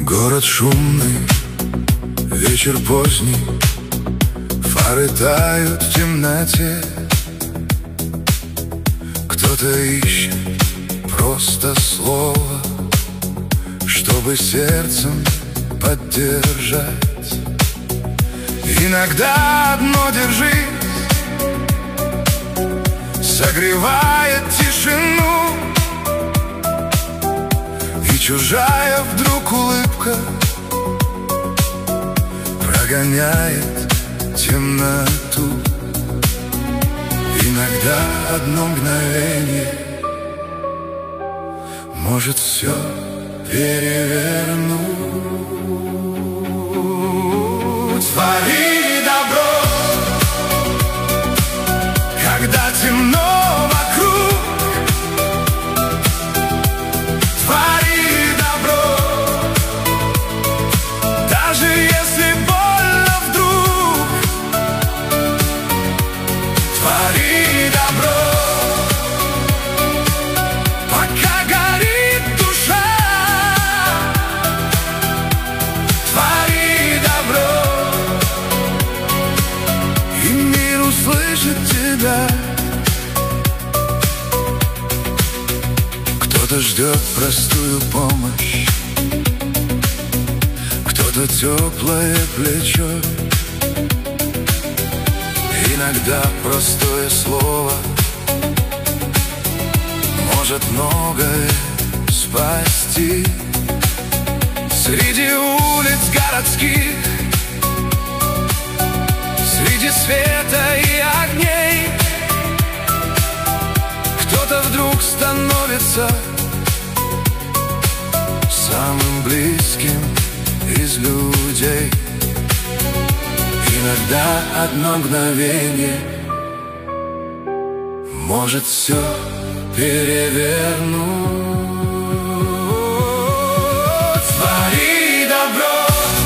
Город шумный, вечер поздний, фары тают в темноте. Кто-то ищет просто слово, чтобы сердцем поддержать. Иногда одно держись, согревает тишину, и чужая вдруг улыбка прогоняет темноту. Иногда одно мгновение может все перевернуть. Твори добро, когда темно вокруг. Твори добро, даже если больно вдруг. Твори добро, пока горит душа. Твори добро, и мир услышит тебя. Кто-то ждет простую помощь, кто-то теплое плечо. Иногда простое слово может многое спасти. Среди улиц городских, среди света и огней, кто-то вдруг становится самым близким из людей. Иногда одно мгновение может все перевернуть. Твори добро,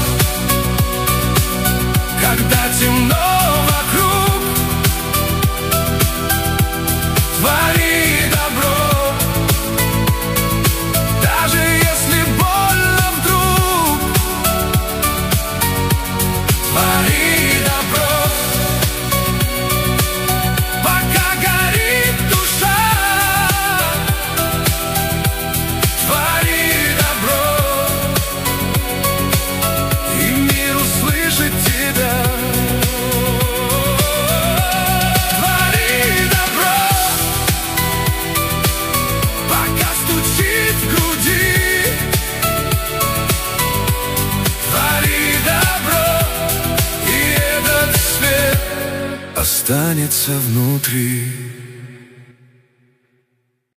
когда темно вокруг. Твори добро, даже если больно вдруг. Твори добро, пока горит душа. Твори добро, и мир услышит тебя. Твори добро, пока стучит в груди. Твори добро, и этот свет останется внутри.